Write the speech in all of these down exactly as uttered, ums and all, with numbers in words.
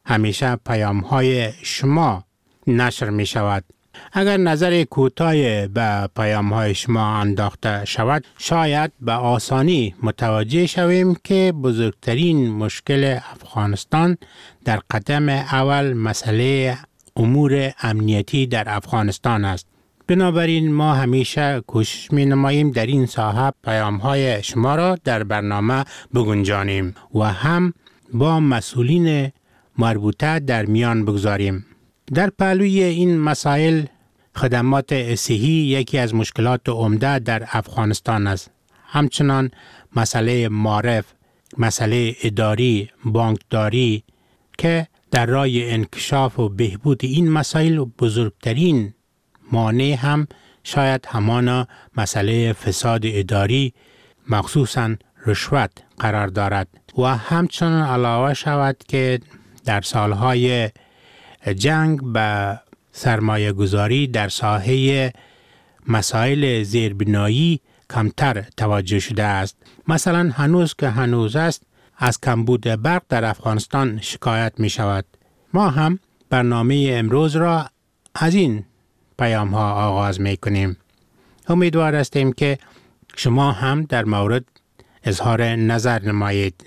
همیشه پیام های شما نشر می شود. اگر نظر کوتاه به پیام های شما انداخته شود، شاید به آسانی متوجه شویم که بزرگترین مشکل افغانستان در قدم اول مسئله امور امنیتی در افغانستان است. بنابراین ما همیشه کوشش می نماییم در این ساحه پیام های شما را در برنامه بگنجانیم و هم با مسئولین مربوطه در میان بگذاریم. در پهلوی این مسائل خدمات صحی یکی از مشکلات عمده در افغانستان است. همچنان مسئله معرف، مسئله اداری، بانکداری که در راه انکشاف و بهبود این مسائل بزرگترین مانع هم شاید همان مسئله فساد اداری مخصوصاً رشوت قرار دارد و همچنان علاوه شود که در سالهای جنگ به سرمایه گذاری در ساحه مسائل زیربنایی کمتر توجه شده است. مثلا هنوز که هنوز است از کمبود برق در افغانستان شکایت می شود. ما هم برنامه امروز را از این پیام ها آغاز می کنیم. امیدوار هستیم که شما هم در مورد اظهار نظر نمایید.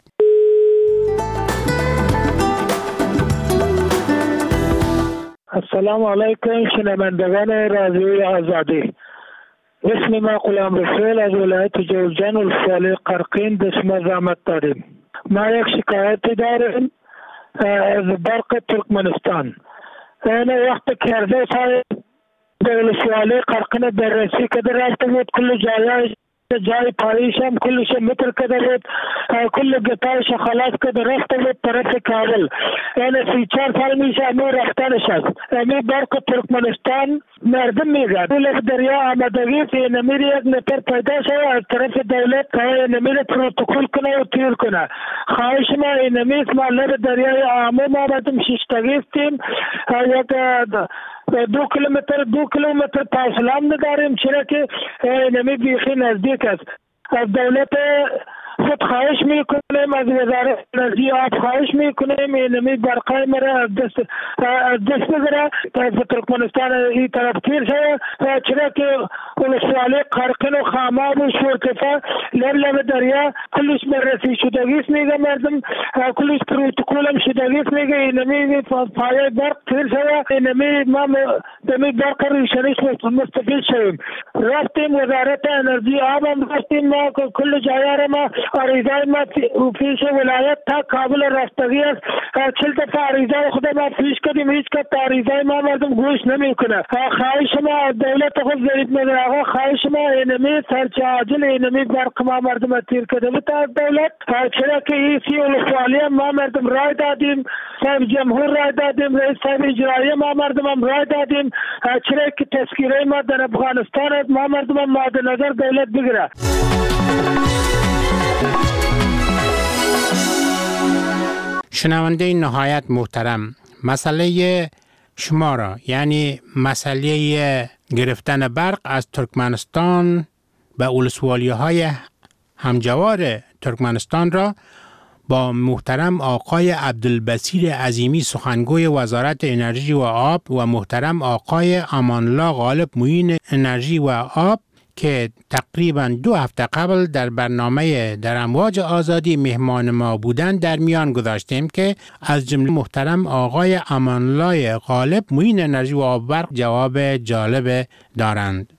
السلام علیکم شنوندگان رادیوی آزادی. اسم ما غلام رسول از ولایت جوزجان ولسوالی قرقین به شما زحمت داریم. ما یک شکایتی داریم از برق ترکمنستان. این وقت کرده صاحب به ولسوالی قرقین بررسی کده رفته بود، کل جایش جای پاییش هم کلش متر کده بود، کل گتایش خلاص کده رفته بود طرف کابل. این سی چار سال میشه امی رفتنش است. امی برق ترکمنستان مردم میگرد دولت دریا آمدگی که نمیر یک نفر پیدا شد از طرف دولت که نمیر پروتوکول کنه و تیر کنه. خواهش ما این نمیر ما لب دریای آمو ما بدم ششتگیستیم، یک دو کیلومتر دو کیلومتر فاصله هم نداریم، چرا که نمی بیخی نزدیک است. از دولت خود خواهش میکنیم، از وزارت انرژی آب خواهش میکنیم اینمی برقای مرا از دست از دست بگیره طرف ترکمنستان این طرف تیر شده، چرا که ولسوالی قرقین و خاماب و شورکفه لب لب دریا کلش بررسی شدگیست میگه مردم، کلش پروتوکول هم شدگیست میگه اینمی پایه برق تیر شده. اینمی ما دمی برق ریشنیش مستفید شویم. رفتیم وزارت انرژی آب هم رفتیم، ما کل جایه ما عریضه ما پیش ولایت تا کابل رفتگی است. چل دفعه عریضه خود ما پیش کردیم، هیچ که عریضه ما مردم گوش نمی کنه. خواهش ما دولت خود ضریب نگر آقا، خواهش ما اینمی سرچ عاجل اینمی برق ما مردم تیر کرده بود از دولت، چرا که ایسی ولسوالی ما مردم رای دادیم، صاحب جمهور رای دادیم، رئیس صاحب اجرایی ما مردم هم رای دادیم، چرا که تذکیره ما در افغانستان است ما مردم هم مد نظر دولت بگیره. شنونده نهایت محترم، مسئله شما را یعنی مسئله گرفتن برق از ترکمنستان به ولسوالی های همجوار ترکمنستان را با محترم آقای عبدالبصیر عظیمی سخنگوی وزارت انرژی و آب و محترم آقای امانالله غالب معین انرژی و آب که تقریبا دو هفته قبل در برنامه در امواج آزادی مهمان ما بودند در میان گذاشتیم که از جمله محترم آقای امانالله غالب معین انرژی و آب برق جواب جالب دارند.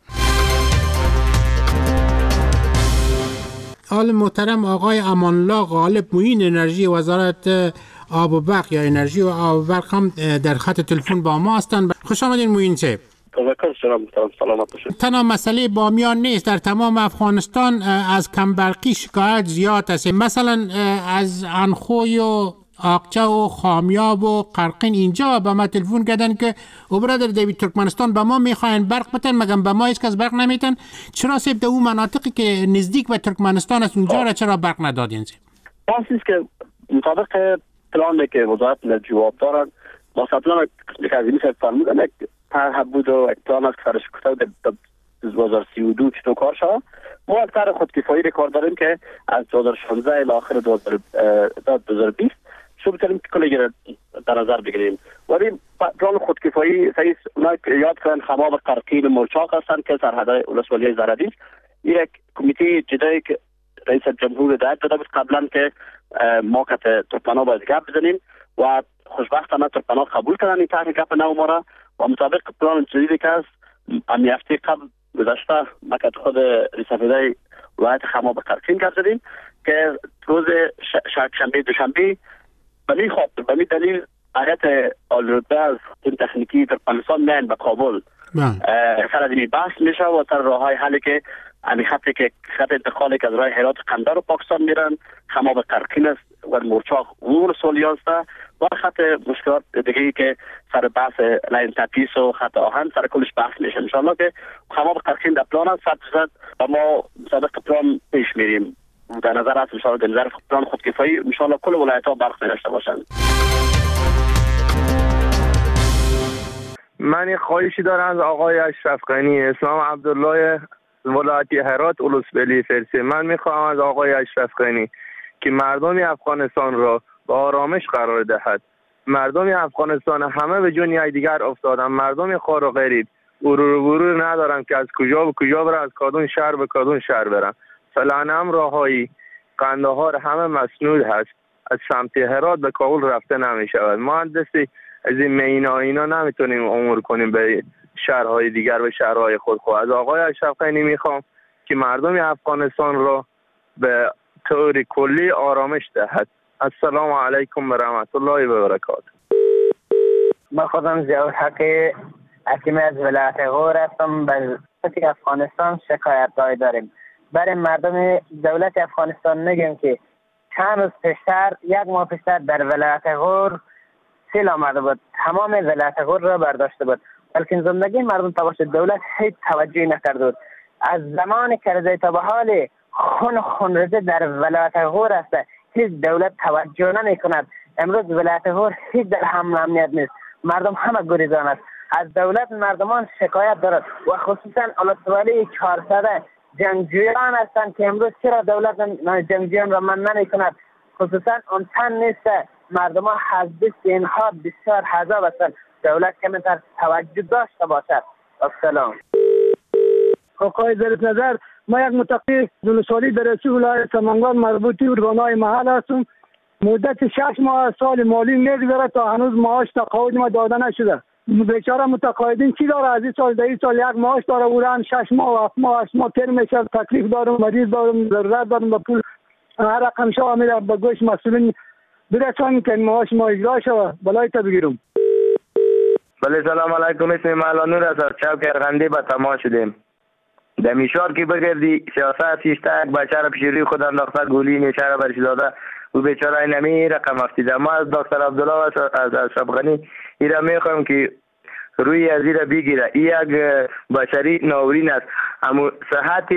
حال محترم آقای امانالله غالب معین انرژی وزارت آب و برق یا انرژی و آب و برق هم در خط تلفن با ما هستند. خوش آمدین معین صاحب. تنها مسئله بامیان نیست، در تمام افغانستان از کمبرقی شکایت زیاد است. مثلا از انخوی و آقچه و خامیاب و قرقین اینجا به ما تلفن کردن که او برادر دیوید ترکمنستان به ما میخواین برق بتن، مگم به ما هیچ کس برق نمیتن. چرا سیب در اون مناطقی که نزدیک به ترکمنستان است اونجا را چرا برق ندادین؟ بحثی که مطابق پلانی که وزارت انرژی و آب دارد واسه پلان که از این فرمودن یک طرح بود و یک پلان است که سرش کشته در دو هزار و سی و دو چطور کار شد. ما یک طرح خودکفایی کار داریم که از دو هزار و شانزده الی آخر دو هزار و بیست شروع کردیم که کلی در نظر بگیریم. ولی پلان خودکفایی سعی یاد کردن خماب قرقین و مرچاق هستند که سرحدهای ولسوالی زرادی. یک کمیته جدایی که رئیس جمهور هدایت داده بود قبلا که ما که ترکمن‌ها باید گپ بزنیم و خوشبختانه ترکمن‌ها قبول کردن این طرح گپ نو ما را و مطابق پلان جدیدی که است امی هفته قبل گذشته ما که خود رئیس هدایت ولایت خماب قرقین گپ زدیم که روز شنبه دوشنبه بمی خواب بمی دلیل هیئت عالی‌رتبه از تیم تکنیکی ترکمنستان میان به کابل سر از این بحث میشه و سر راههای حلی که امی خطی که خط انتقالی که از راه هرات قندار و پاکستان میرن خماب قرقین است و مرچاق امور سولی است و خط مشکلات دیگه که سر بحث لاین تپیس و خط آهن سر کلش بحث میشه. انشالله که خماب قرقین در پلان است صد درصد و ما صدق پلان پیش میریم. در نظر است انشالله در نظر پلان خودکفایی انشالله کل ولایت ها برخ داشته باشند. من خواهشی دارم از آقای اشرف غنی اسلام عبدالله ولایت هرات اولوسبلی فرسی. من میخواهم از آقای اشرف غنی که مردم افغانستان را به آرامش قرار دهد. مردم افغانستان همه به جون دیگر افتادن. مردم خوار و غریب غرور و غرور ندارن که از کجا به کجا برن، از کدوم شهر به کدوم شهر برن. فلان هم راههایی قندهار همه مسنود هست. از سمت هرات به کابل رفته نمی شود. ما دستی از این مینا اینا نمیتونیم امور کنیم به شهرهای دیگر و شهرهای خود. خود از آقای اشرف غنی میخوام که مردم افغانستان را به طور کلی آرامش دهد. السلام علیکم و رحمت الله و برکاته. من خودم ضیاء الحق حکیم از ولایت غور هستم. به افغانستان شکایت داریم. برای مردم دولت افغانستان میگم که چند روز پیشتر یک ماه پیشتر در ولایت غور سیل آمده بود، تمام ولایت غور را برداشته بود، بلکه زندگی مردم توسط دولت هیچ توجهی نکرده بود. از زمان کرزی تا به حال خون خونریزی در ولایت غور است، هیچ دولت توجه نمی کند. امروز ولایت غور هیچ در هم امنیت نیست، مردم همه گریزان است. از دولت مردمان شکایت دارد و خصوصا ولسوالی چهارصد جنگجویان هستند که امروز چرا دولت جنگجویان را من نمی کند. خصوصا اون تن نیست، مردم ها حزبیست اینها بسیار حذاب هستند. دولت کمتر توجه داشته باشد. السلام. آقای ظریف نظر، ما یک متقی ولسوالی در رئیس ولایت سمنگان مربوطی ارگانهای محل هستم. مدت شش ماه سال مالی میگذره تا هنوز معاش تقاعد ما داده نشده. بیچاره متقاعدین چی داره؟ از این سال در این سال یک معاش داره بودن، شش ماه و هفت ماه هشت ماه تیر میشه. تکلیف دارم، مریض دارم، ضرورت دارم به پول هر رقم شو میره به گوش مسئولین برسان که معاش ما اجرا شود. بلای تا بگیرم. بله سلام علیکم. اسم مالانور است. از چوک ارغندی به تماس شدیم. در میشار که بگردی سیاست سیسته یک بچه را پیش روی خود انداخته، گولی نیچه را برش داده و بیچاره نمی رقم افتیده. ما از دکتر عبدالله و از اشرف غنی این را میخوایم که روی از این را بگیره. این یک بشری ناورین است. اما صحت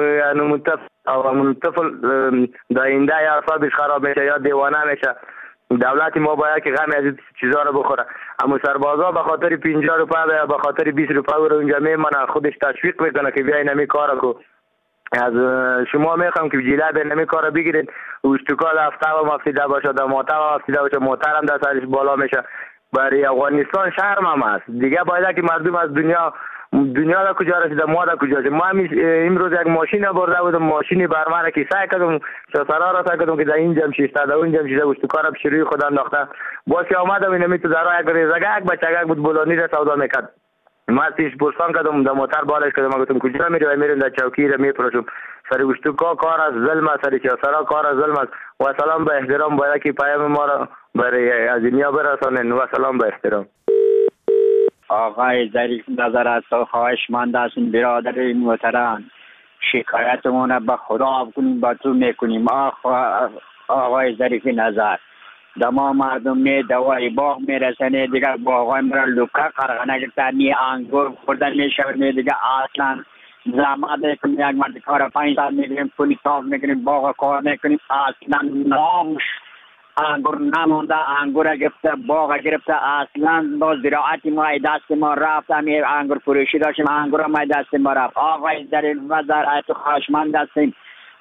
طفل داینده یا اعصابش خراب میشه یا دیوانه میشه. دولت ما باید که غم از این چیزا رو بخوره. اما سربازا به خاطر پنجاه روپیه یا به خاطر بیست روپیه رو اونجا میمونه، خودش تشویق میکنه که بیاین نمی کارا کو. از شما میخوام که جیله به نمی کارا بگیرید. اوشتکال هفته و مفتیده باشه، در موتر و مفتیده باشه، موتر هم در سرش بالا میشه. برای افغانستان شرم هم است. دیگه باید که مردم از دنیا دنیا را کجا رسیده، ما را کجا رسیده. ما امروز یک ماشین برده بودم، ماشینی بر من که سعی کردم شسرا را سعی کردم که در این جمع شیسته در اون جمع شیسته اوشتکار پیش روی خود انداخته. باز که آمدم اینمی تو در یک ریزگک بچگک بود بلانی را سودا میکرد. ما تیش پرسان کردم در موتر بالش کردم، گفتم کجا میری؟ و میرم در چوکی را میپرسم. سر اوشتکا کار از ظلم است، سر شسرا کار از ظلم است. و سلام به احترام باید که پیام ما را برای از دنیا برسانن. و سلام به احترام. آقای ظریف نظر است و خواهشمند هستیم برادر محترم، شکایتمون به خدا بکنیم با تو میکنیم. آقای ظریف نظر دما مردم می دوای باغ میرسنه دیگه باغای مرا لوکا قرغنه گرفتن می انگور خوردن میشود می دیگه اصلا زحمت میکنیم. یک مرد کار پنج سال میگیریم پولی صاف میکنیم باغ کار میکنیم اصلا نامش انگور نمونده. انگور گرفته باغ گرفته اصلا با زراعتی ما دست ما رفت. همین انگور فروشی داشتیم انگور ما دست ما رفت. آقای ظریف نظر ایتو خواهشمند هستیم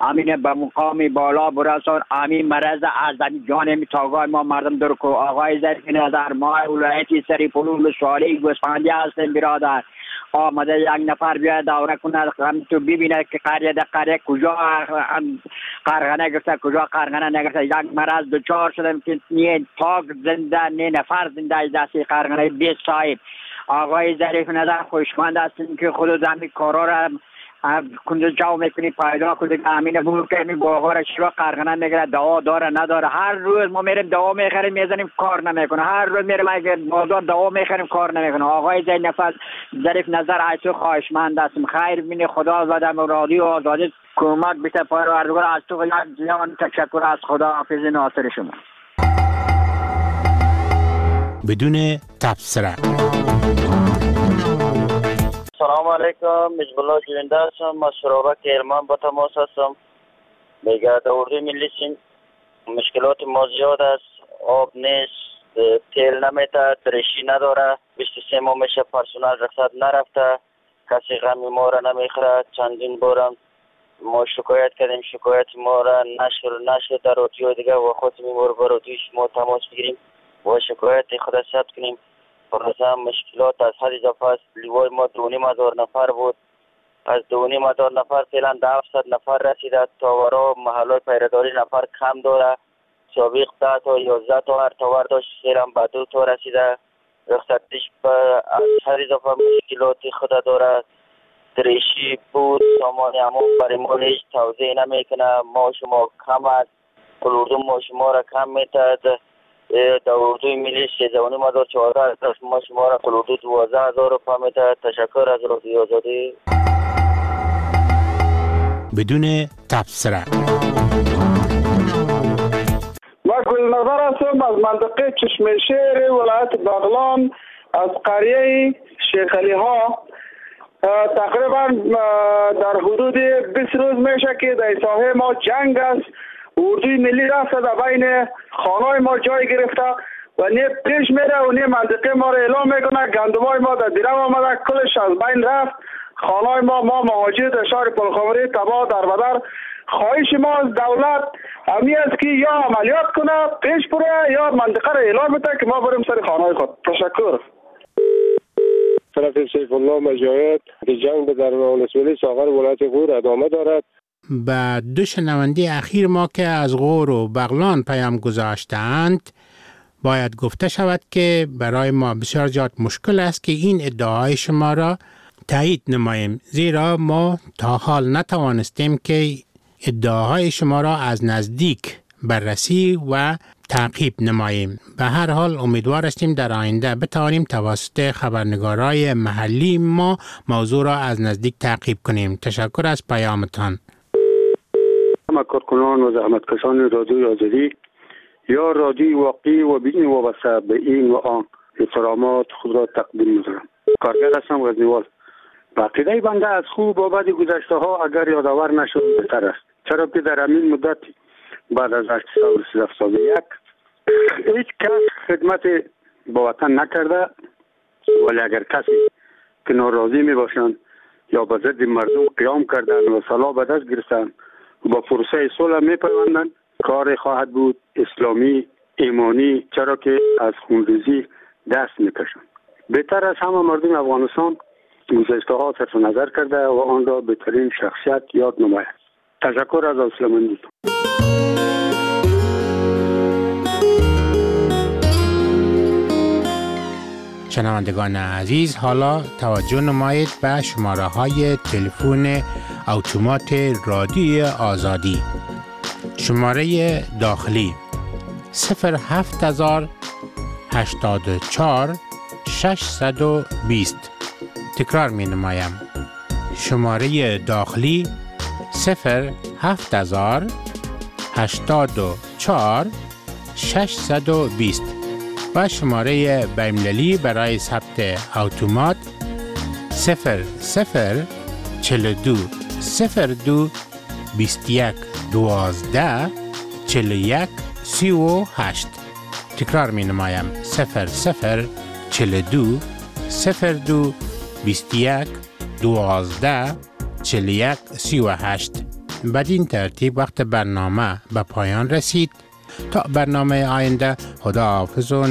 امین به مقام بالا برسان. امین مرض از جان تاگاه ما مردم در کو. آقای ظریف نظر ما ولایتی سری پلول سوالی گوسفندی هستیم برادر. آمده یک نفر بیاید دوره کنه هم تو ببینه که قریه در قریه کجا قرغنه گرفته کجا قرغنه نگرفته. یک مرض دچار شدم که نه تاگ زنده نه نفر زنده از دستی قرغنه بیست صاحب. آقای ظریف نظر خوشمند هستیم که خود زمین کارا را کنده جاو میکنی پایدا کنده که امین بول کنی باغا را شروع قرغنه میگره دوا داره نداره. هر روز ما میریم دوا میخریم میزنیم کار نمیکنه. هر روز میریم اگر بازار دوا میخریم کار نمیکنه. آقای ظریف نظر عیسو خواهشمند هستیم خیر بینی خدا زدم رادیو آزادی کمک بیته پروردگار از تو یک جان تشکر از خدا حافظ ناصر شما. بدون تبصره. سلام علیکم، مجب الله جوینده هستم. از شرابک علمان با تماس هستم. میگه در اردوی ملی سین مشکلات ما زیاد است. آب نیست، تیل نمیته، درشی نداره. بیست و سه ماه میشه پرسونل رخصت نرفته، کسی غمی ما را نمیخوره. چندین بارم ما شکایت کردیم، شکایت ما را نشر نشد در رادیو دیگه و خود میمور با رادیو شما تماس بگیریم و شکایت خود ثبت کنیم. فرضاً مشکلات از حد اضافه است. لیوای ما دو نیم هزار نفر بود، از دو نیم هزار نفر فعلا ده هفتصد نفر رسیده. تاورا محلات پیرداری نفر کم داره. سابق ده تا یازده تا هر تاور داشت، فعلا به دو تا رسیده. رخصتیش به از حد اضافه مشکلات خود داره. دریشی بود سامان همون برای ما هیچ توضیح نمیکنه. ما شما کم است، کلوردو ما شما را کم میتد. در اردوی ملی سیزده و نیم هزار چهارده هزار ما شما را کلوردو دوازده هزار رو پامیده. تشکر از رادیو آزادی. بدون تبصره. ما گلنظر هستم از منطقه چشمه شهر ولایت بغلان از قریه شیخ علی ها. تقریبا در حدود بیست روز میشه که در ساحه ما جنگ است. اردوی ملی رفته در بین خانه ما جای گرفته و نه پیش میره و نه منطقه ما را اعلام میکنه. گندمای ما در دیرم آمده، کلش از بین رفت. خانه ما ما مهاجر در شهر پلخمری تباه در بدر. خواهش ما از دولت همی است که یا عملیات کنه پیش بره یا منطقه را اعلام بده که ما بریم سر خانه خود. تشکر. طرف سیف الله مجاهد که جنگ در ولسوالی ساغر ولایت غور ادامه دارد. به دو شنونده اخیر ما که از غور و بغلان پیام گذاشتند باید گفته شود که برای ما بسیار زیاد مشکل است که این ادعای شما را تایید نماییم، زیرا ما تا حال نتوانستیم که ادعاهای شما را از نزدیک بررسی و تعقیب نماییم. به هر حال امیدوار هستیم در آینده بتوانیم توسط خبرنگارای محلی ما موضوع را از نزدیک تعقیب کنیم. تشکر از پیامتان. کارکنان و زحمتکشان رادیوی آزادی یا رادیوی واقعی و بدون وابسته به این و آن احترامات خود را تقدیم می‌کنم. کارگر هستم غزنیوال. با عقیده بنده از خوب و بد گذشته ها اگر یادآور نشد بهتر است، چرا که در همین مدت بعد از هشت سال و سیزده سال یک هیچ کس خدمت با وطن نکرده، ولی اگر کسی که ناراضی می باشند یا به ضد مردم قیام کردن و سلاح به دست گرفتن و با پروسه صلح می پیوندن، کار خواهد بود اسلامی ایمانی، چرا که از خونریزی دست میکشند. بهتر از همه مردم افغانستان گذشته ها صرف نظر کرده و آن را بهترین شخصیت یاد نماید. تشکر از حوصله‌مندی. شنوندگان عزیز، حالا توجه نمایید به شماره های تلفن اتومات رادیوی آزادی. شماره داخلی صفر هفت هزار هشتاد و چهار ششصد و بیست. تکرار می نمایم. شماره داخلی صفر هفت هزار هشتاد و چهار ششصد و بیست و شماره بین‌المللی برای ثبت اتومات صفر صفر چهل و دو صفر دو بیست و یک دوازده چهل و یک سی و هشت. تکرار می نمایم. صفر صفر چهل و دو صفر دو بیست و یک دوازده چهل و یک سی و هشت. بدین ترتیب وقت برنامه به پایان رسید. تا برنامه آینده، خداحافظ و